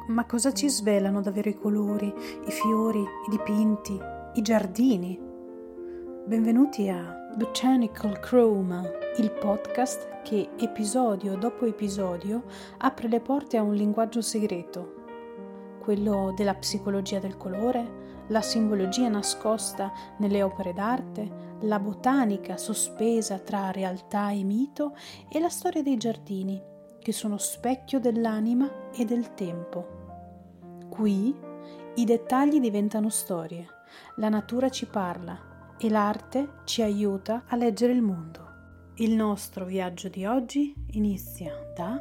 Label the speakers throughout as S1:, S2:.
S1: Ma cosa ci svelano davvero i colori, i fiori, i dipinti, i giardini? Benvenuti a Botanical Chroma, il podcast che episodio dopo episodio apre le porte a un linguaggio segreto, quello della psicologia del colore, la simbologia nascosta nelle opere d'arte, la botanica sospesa tra realtà e mito e la storia dei giardini, che sono specchio dell'anima e del tempo. Qui i dettagli diventano storie, la natura ci parla e l'arte ci aiuta a leggere il mondo. Il nostro viaggio di oggi inizia da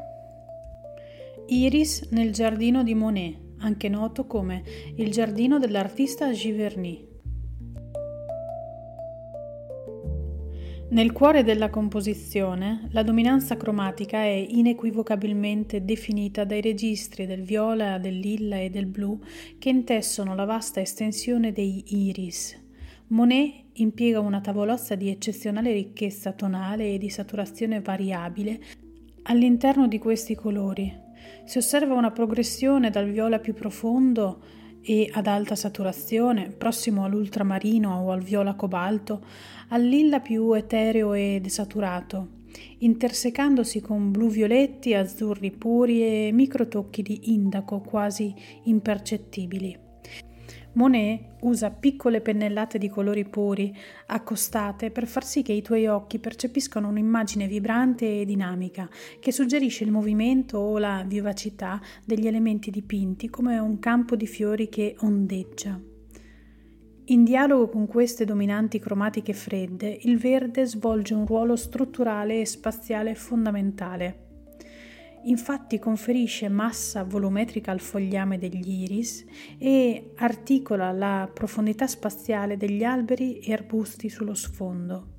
S1: Iris nel giardino di Monet, anche noto come il giardino dell'artista Giverny. Nel cuore della composizione, la dominanza cromatica è inequivocabilmente definita dai registri del viola, del lilla e del blu che intessono la vasta estensione dei iris. Monet impiega una tavolozza di eccezionale ricchezza tonale e di saturazione variabile all'interno di questi colori. Si osserva una progressione dal viola più profondo e ad alta saturazione, prossimo all'ultramarino o al viola cobalto, al lilla più etereo e desaturato, intersecandosi con blu-violetti, azzurri puri e microtocchi di indaco quasi impercettibili. Monet usa piccole pennellate di colori puri, accostate per far sì che i tuoi occhi percepiscano un'immagine vibrante e dinamica, che suggerisce il movimento o la vivacità degli elementi dipinti come un campo di fiori che ondeggia. In dialogo con queste dominanti cromatiche fredde, il verde svolge un ruolo strutturale e spaziale fondamentale. Infatti conferisce massa volumetrica al fogliame degli iris e articola la profondità spaziale degli alberi e arbusti sullo sfondo.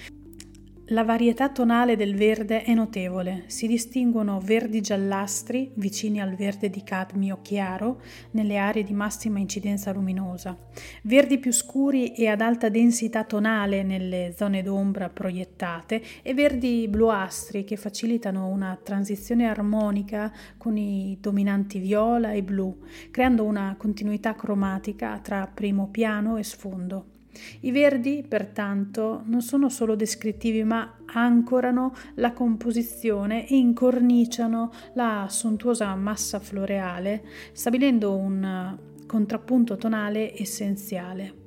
S1: La varietà tonale del verde è notevole, si distinguono verdi giallastri vicini al verde di cadmio chiaro nelle aree di massima incidenza luminosa, verdi più scuri e ad alta densità tonale nelle zone d'ombra proiettate e verdi bluastri che facilitano una transizione armonica con i dominanti viola e blu, creando una continuità cromatica tra primo piano e sfondo. I verdi, pertanto, non sono solo descrittivi, ma ancorano la composizione e incorniciano la sontuosa massa floreale, stabilendo un contrappunto tonale essenziale.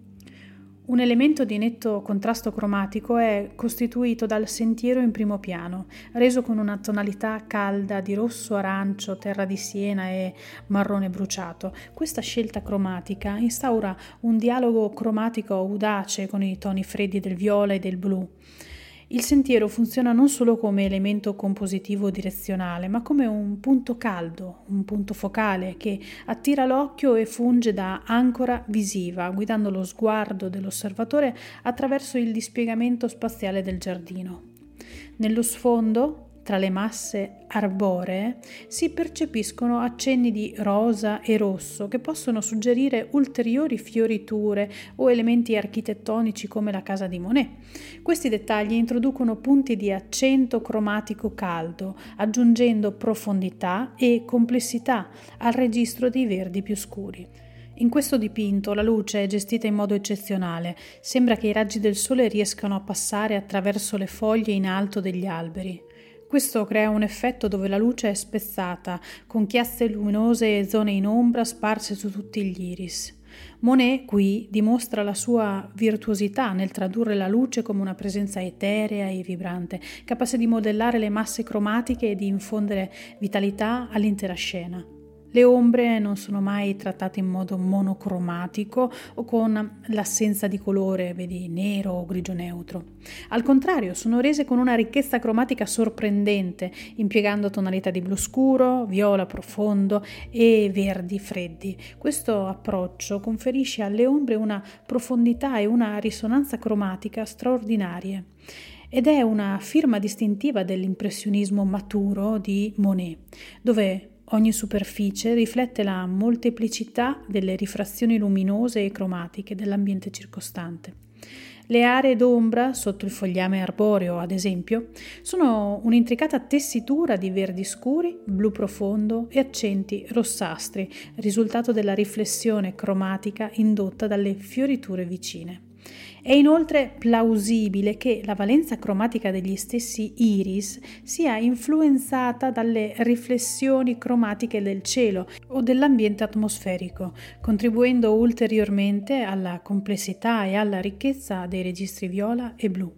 S1: Un elemento di netto contrasto cromatico è costituito dal sentiero in primo piano, reso con una tonalità calda di rosso, arancio, terra di siena e marrone bruciato. Questa scelta cromatica instaura un dialogo cromatico audace con i toni freddi del viola e del blu. Il sentiero funziona non solo come elemento compositivo direzionale, ma come un punto caldo, un punto focale che attira l'occhio e funge da ancora visiva, guidando lo sguardo dell'osservatore attraverso il dispiegamento spaziale del giardino. Nello sfondo, tra le masse arboree, si percepiscono accenni di rosa e rosso che possono suggerire ulteriori fioriture o elementi architettonici come la casa di Monet. Questi dettagli introducono punti di accento cromatico caldo, aggiungendo profondità e complessità al registro dei verdi più scuri. In questo dipinto la luce è gestita in modo eccezionale, sembra che i raggi del sole riescano a passare attraverso le foglie in alto degli alberi. Questo crea un effetto dove la luce è spezzata, con chiazze luminose e zone in ombra sparse su tutti gli iris. Monet qui dimostra la sua virtuosità nel tradurre la luce come una presenza eterea e vibrante, capace di modellare le masse cromatiche e di infondere vitalità all'intera scena. Le ombre non sono mai trattate in modo monocromatico o con l'assenza di colore, vedi nero o grigio neutro. Al contrario, sono rese con una ricchezza cromatica sorprendente, impiegando tonalità di blu scuro, viola profondo e verdi freddi. Questo approccio conferisce alle ombre una profondità e una risonanza cromatica straordinarie. Ed è una firma distintiva dell'impressionismo maturo di Monet, dove ogni superficie riflette la molteplicità delle rifrazioni luminose e cromatiche dell'ambiente circostante. Le aree d'ombra, sotto il fogliame arboreo ad esempio, sono un'intricata tessitura di verdi scuri, blu profondo e accenti rossastri, risultato della riflessione cromatica indotta dalle fioriture vicine. È inoltre plausibile che la valenza cromatica degli stessi iris sia influenzata dalle riflessioni cromatiche del cielo o dell'ambiente atmosferico, contribuendo ulteriormente alla complessità e alla ricchezza dei registri viola e blu.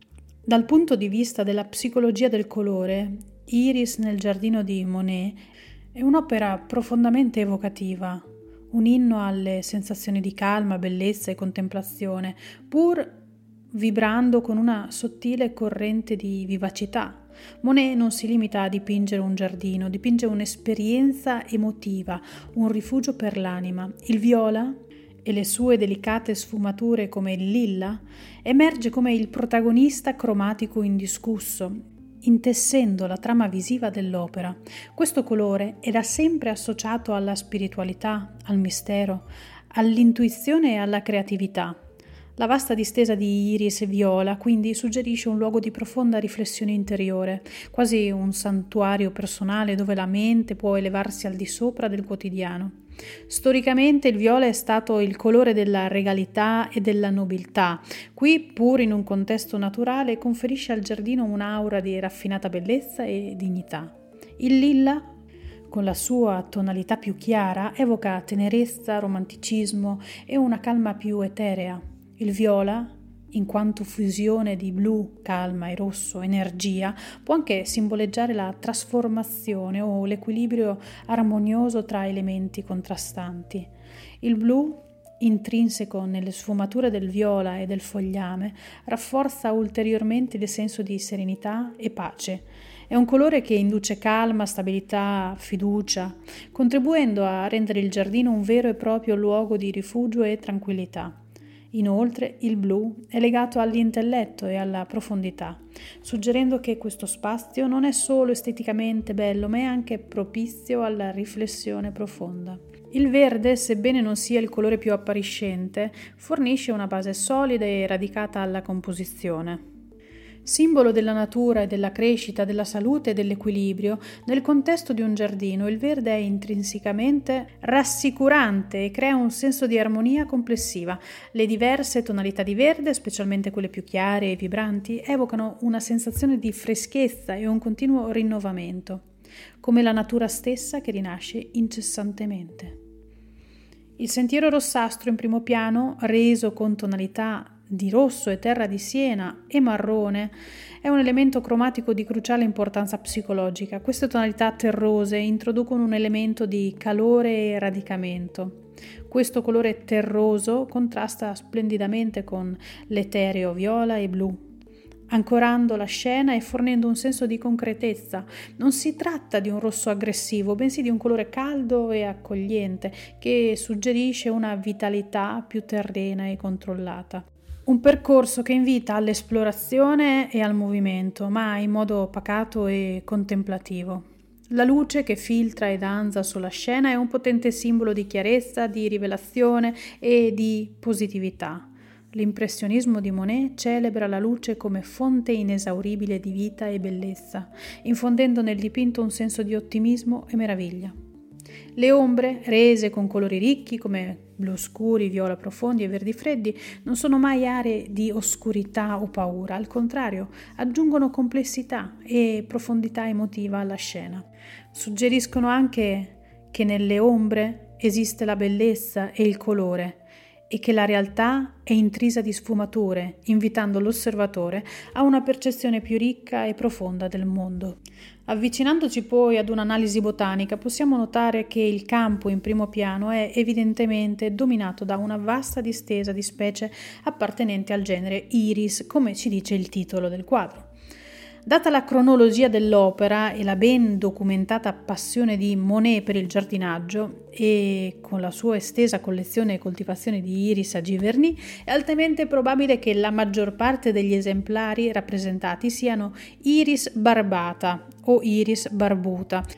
S1: Dal punto di vista della psicologia del colore, Iris nel giardino di Monet è un'opera profondamente evocativa, un inno alle sensazioni di calma, bellezza e contemplazione, pur vibrando con una sottile corrente di vivacità. Monet non si limita a dipingere un giardino, dipinge un'esperienza emotiva, un rifugio per l'anima. Il viola e le sue delicate sfumature come il lilla emerge come il protagonista cromatico indiscusso, intessendo la trama visiva dell'opera. Questo colore è da sempre associato alla spiritualità, al mistero, all'intuizione e alla creatività. La vasta distesa di iris e viola quindi suggerisce un luogo di profonda riflessione interiore, quasi un santuario personale dove la mente può elevarsi al di sopra del quotidiano. Storicamente il viola è stato il colore della regalità e della nobiltà. Qui, pur in un contesto naturale, conferisce al giardino un'aura di raffinata bellezza e dignità. Il lilla, con la sua tonalità più chiara, evoca tenerezza, romanticismo e una calma più eterea. Il viola, in quanto fusione di blu, calma e rosso, energia, può anche simboleggiare la trasformazione o l'equilibrio armonioso tra elementi contrastanti. Il blu, intrinseco nelle sfumature del viola e del fogliame, rafforza ulteriormente il senso di serenità e pace. È un colore che induce calma, stabilità, fiducia, contribuendo a rendere il giardino un vero e proprio luogo di rifugio e tranquillità. Inoltre, il blu è legato all'intelletto e alla profondità, suggerendo che questo spazio non è solo esteticamente bello, ma è anche propizio alla riflessione profonda. Il verde, sebbene non sia il colore più appariscente, fornisce una base solida e radicata alla composizione. Simbolo della natura e della crescita, della salute e dell'equilibrio, nel contesto di un giardino il verde è intrinsecamente rassicurante e crea un senso di armonia complessiva. Le diverse tonalità di verde, specialmente quelle più chiare e vibranti, evocano una sensazione di freschezza e un continuo rinnovamento, come la natura stessa che rinasce incessantemente. Il sentiero rossastro in primo piano, reso con tonalità di rosso e terra di siena e marrone, è un elemento cromatico di cruciale importanza psicologica. Queste tonalità terrose introducono un elemento di calore e radicamento. Questo colore terroso contrasta splendidamente con l'etereo viola e blu, ancorando la scena e fornendo un senso di concretezza. Non si tratta di un rosso aggressivo, bensì di un colore caldo e accogliente che suggerisce una vitalità più terrena e controllata. Un percorso che invita all'esplorazione e al movimento, ma in modo pacato e contemplativo. La luce che filtra e danza sulla scena è un potente simbolo di chiarezza, di rivelazione e di positività. L'impressionismo di Monet celebra la luce come fonte inesauribile di vita e bellezza, infondendo nel dipinto un senso di ottimismo e meraviglia. Le ombre, rese con colori ricchi come blu scuri, viola profondi e verdi freddi, non sono mai aree di oscurità o paura, al contrario, aggiungono complessità e profondità emotiva alla scena. Suggeriscono anche che nelle ombre esiste la bellezza e il colore e che la realtà è intrisa di sfumature, invitando l'osservatore a una percezione più ricca e profonda del mondo. Avvicinandoci poi ad un'analisi botanica, possiamo notare che il campo in primo piano è evidentemente dominato da una vasta distesa di specie appartenenti al genere Iris, come ci dice il titolo del quadro. Data la cronologia dell'opera e la ben documentata passione di Monet per il giardinaggio e con la sua estesa collezione e coltivazione di iris a Giverny, è altamente probabile che la maggior parte degli esemplari rappresentati siano iris barbata o iris barbuta.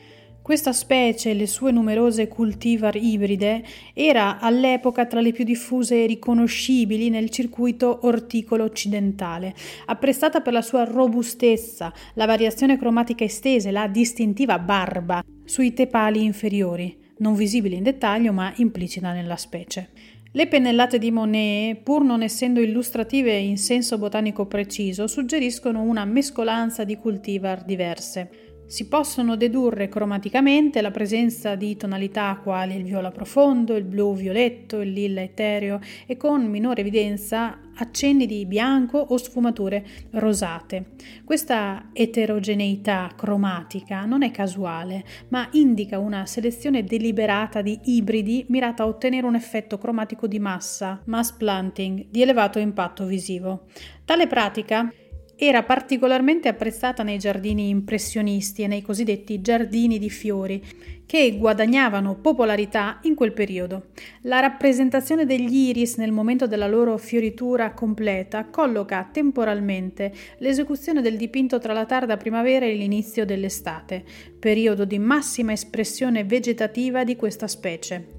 S1: Questa specie e le sue numerose cultivar ibride era all'epoca tra le più diffuse e riconoscibili nel circuito orticolo occidentale, apprezzata per la sua robustezza, la variazione cromatica estesa e la distintiva barba sui tepali inferiori, non visibile in dettaglio ma implicita nella specie. Le pennellate di Monet, pur non essendo illustrative in senso botanico preciso, suggeriscono una mescolanza di cultivar diverse. Si possono dedurre cromaticamente la presenza di tonalità quali il viola profondo, il blu violetto, il lilla etereo e con minore evidenza accenni di bianco o sfumature rosate. Questa eterogeneità cromatica non è casuale, ma indica una selezione deliberata di ibridi mirata a ottenere un effetto cromatico di massa, mass planting, di elevato impatto visivo. Tale pratica era particolarmente apprezzata nei giardini impressionisti e nei cosiddetti giardini di fiori, che guadagnavano popolarità in quel periodo. La rappresentazione degli iris nel momento della loro fioritura completa colloca temporalmente l'esecuzione del dipinto tra la tarda primavera e l'inizio dell'estate, periodo di massima espressione vegetativa di questa specie.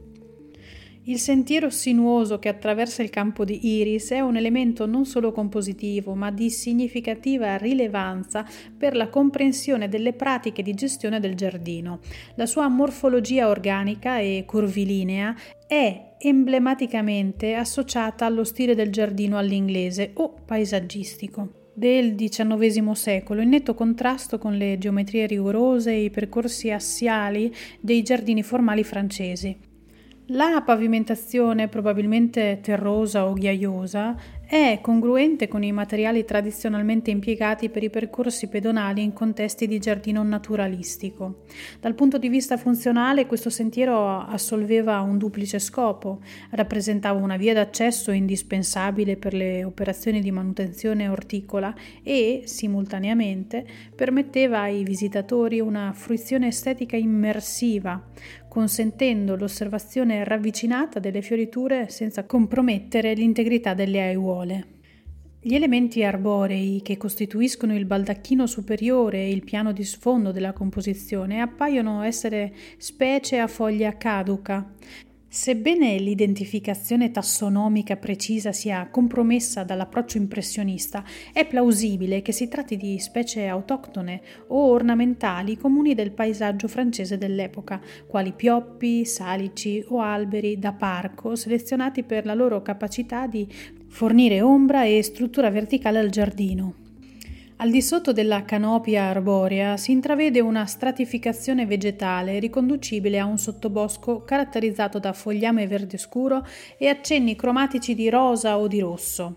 S1: Il sentiero sinuoso che attraversa il campo di iris è un elemento non solo compositivo, ma di significativa rilevanza per la comprensione delle pratiche di gestione del giardino. La sua morfologia organica e curvilinea è emblematicamente associata allo stile del giardino all'inglese o paesaggistico del XIX secolo, in netto contrasto con le geometrie rigorose e i percorsi assiali dei giardini formali francesi. La pavimentazione, probabilmente terrosa o ghiaiosa, è congruente con i materiali tradizionalmente impiegati per i percorsi pedonali in contesti di giardino naturalistico. Dal punto di vista funzionale, questo sentiero assolveva un duplice scopo: rappresentava una via d'accesso indispensabile per le operazioni di manutenzione orticola e, simultaneamente, permetteva ai visitatori una fruizione estetica immersiva, consentendo l'osservazione ravvicinata delle fioriture senza compromettere l'integrità delle aiuole. Gli elementi arborei che costituiscono il baldacchino superiore e il piano di sfondo della composizione appaiono essere specie a foglia caduca. Sebbene l'identificazione tassonomica precisa sia compromessa dall'approccio impressionista, è plausibile che si tratti di specie autoctone o ornamentali comuni del paesaggio francese dell'epoca, quali pioppi, salici o alberi da parco selezionati per la loro capacità di fornire ombra e struttura verticale al giardino. Al di sotto della canopia arborea si intravede una stratificazione vegetale riconducibile a un sottobosco caratterizzato da fogliame verde scuro e accenni cromatici di rosa o di rosso.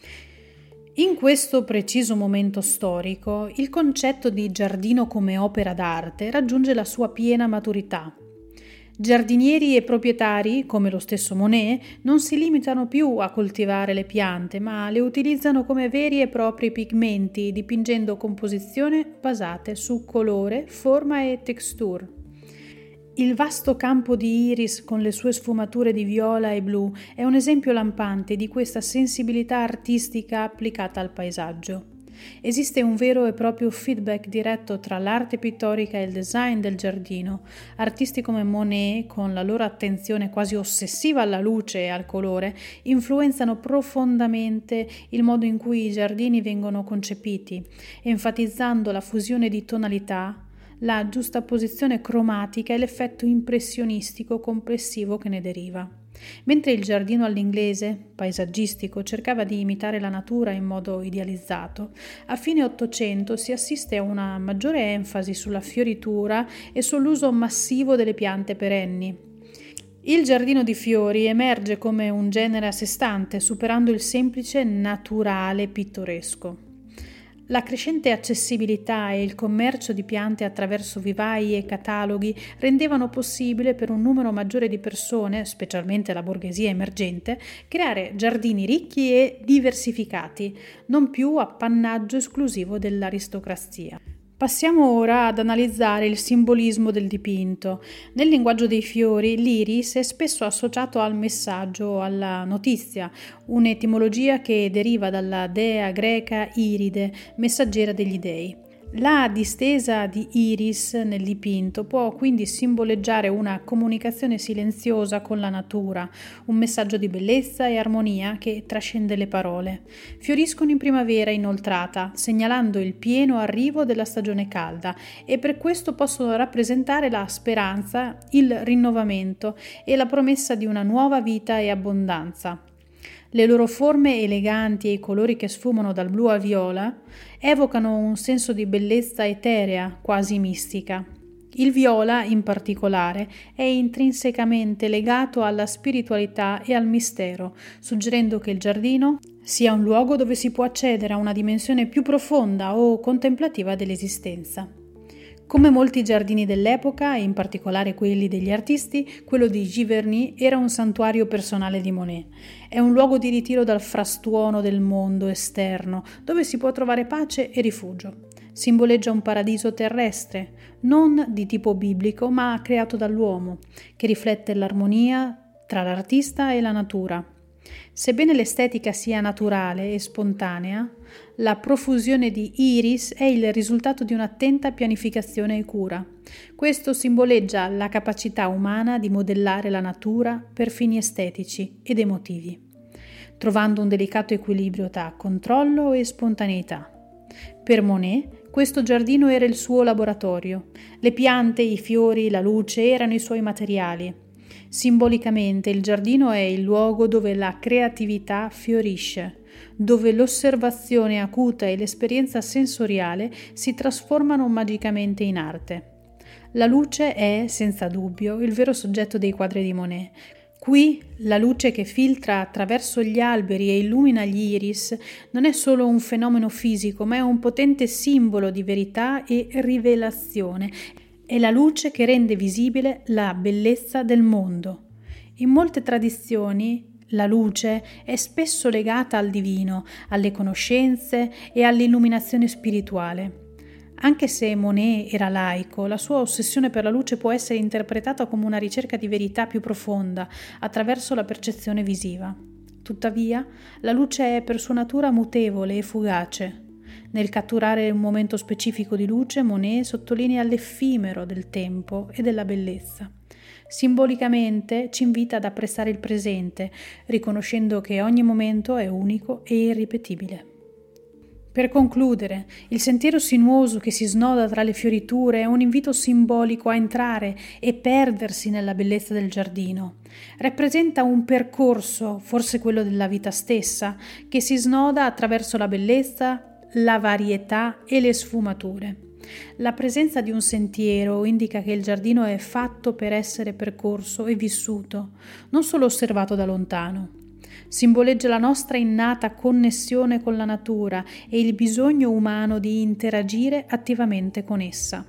S1: In questo preciso momento storico, il concetto di giardino come opera d'arte raggiunge la sua piena maturità. Giardinieri e proprietari, come lo stesso Monet, non si limitano più a coltivare le piante, ma le utilizzano come veri e propri pigmenti, dipingendo composizioni basate su colore, forma e texture. Il vasto campo di iris con le sue sfumature di viola e blu è un esempio lampante di questa sensibilità artistica applicata al paesaggio. Esiste un vero e proprio feedback diretto tra l'arte pittorica e il design del giardino. Artisti come Monet, con la loro attenzione quasi ossessiva alla luce e al colore, influenzano profondamente il modo in cui i giardini vengono concepiti, enfatizzando la fusione di tonalità, la giustapposizione cromatica e l'effetto impressionistico complessivo che ne deriva. Mentre il giardino all'inglese, paesaggistico, cercava di imitare la natura in modo idealizzato, a fine Ottocento si assiste a una maggiore enfasi sulla fioritura e sull'uso massivo delle piante perenni. Il giardino di fiori emerge come un genere a sé stante, superando il semplice naturale pittoresco. La crescente accessibilità e il commercio di piante attraverso vivai e cataloghi rendevano possibile per un numero maggiore di persone, specialmente la borghesia emergente, creare giardini ricchi e diversificati, non più appannaggio esclusivo dell'aristocrazia. Passiamo ora ad analizzare il simbolismo del dipinto. Nel linguaggio dei fiori, l'iris è spesso associato al messaggio, alla notizia, un'etimologia che deriva dalla dea greca Iride, messaggera degli dei. La distesa di Iris nel dipinto può quindi simboleggiare una comunicazione silenziosa con la natura, un messaggio di bellezza e armonia che trascende le parole. Fioriscono in primavera inoltrata, segnalando il pieno arrivo della stagione calda, e per questo possono rappresentare la speranza, il rinnovamento e la promessa di una nuova vita e abbondanza. Le loro forme eleganti e i colori che sfumano dal blu al viola evocano un senso di bellezza eterea, quasi mistica. Il viola, in particolare, è intrinsecamente legato alla spiritualità e al mistero, suggerendo che il giardino sia un luogo dove si può accedere a una dimensione più profonda o contemplativa dell'esistenza. Come molti giardini dell'epoca, e in particolare quelli degli artisti, quello di Giverny era un santuario personale di Monet. È un luogo di ritiro dal frastuono del mondo esterno, dove si può trovare pace e rifugio. Simboleggia un paradiso terrestre, non di tipo biblico, ma creato dall'uomo, che riflette l'armonia tra l'artista e la natura. Sebbene l'estetica sia naturale e spontanea, la profusione di Iris è il risultato di un'attenta pianificazione e cura. Questo simboleggia la capacità umana di modellare la natura per fini estetici ed emotivi, trovando un delicato equilibrio tra controllo e spontaneità. Per Monet, questo giardino era il suo laboratorio. Le piante, i fiori, la luce erano i suoi materiali. Simbolicamente il giardino è il luogo dove la creatività fiorisce, dove l'osservazione acuta e l'esperienza sensoriale si trasformano magicamente in arte. La luce è, senza dubbio, il vero soggetto dei quadri di Monet. Qui la luce che filtra attraverso gli alberi e illumina gli iris non è solo un fenomeno fisico, ma è un potente simbolo di verità e rivelazione. È la luce che rende visibile la bellezza del mondo. In molte tradizioni la luce è spesso legata al divino, alle conoscenze e all'illuminazione spirituale. Anche se Monet era laico, la sua ossessione per la luce può essere interpretata come una ricerca di verità più profonda attraverso la percezione visiva. Tuttavia, la luce è per sua natura mutevole e fugace. Nel catturare un momento specifico di luce, Monet sottolinea l'effimero del tempo e della bellezza. Simbolicamente ci invita ad apprezzare il presente, riconoscendo che ogni momento è unico e irripetibile. Per concludere, il sentiero sinuoso che si snoda tra le fioriture è un invito simbolico a entrare e perdersi nella bellezza del giardino. Rappresenta un percorso, forse quello della vita stessa, che si snoda attraverso la bellezza, la varietà e le sfumature. La presenza di un sentiero indica che il giardino è fatto per essere percorso e vissuto, non solo osservato da lontano. Simboleggia la nostra innata connessione con la natura e il bisogno umano di interagire attivamente con essa.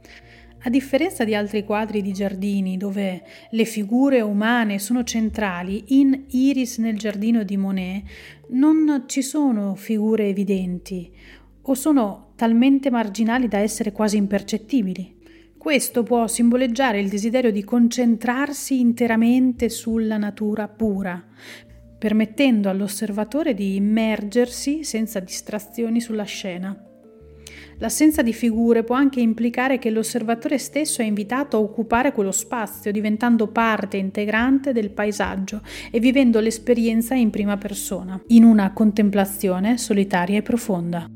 S1: A differenza di altri quadri di giardini dove le figure umane sono centrali, in Iris nel giardino di Monet non ci sono figure evidenti o sono talmente marginali da essere quasi impercettibili. Questo può simboleggiare il desiderio di concentrarsi interamente sulla natura pura, permettendo all'osservatore di immergersi senza distrazioni sulla scena. L'assenza di figure può anche implicare che l'osservatore stesso è invitato a occupare quello spazio, diventando parte integrante del paesaggio e vivendo l'esperienza in prima persona, in una contemplazione solitaria e profonda.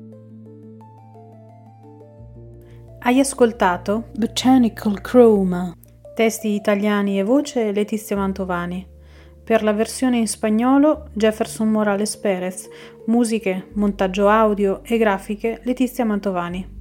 S1: Hai ascoltato Botanical Chroma, testi italiani e voce Letizia Mantovani. Per la versione in spagnolo Jefferson Morales Perez, musiche, montaggio audio e grafiche Letizia Mantovani.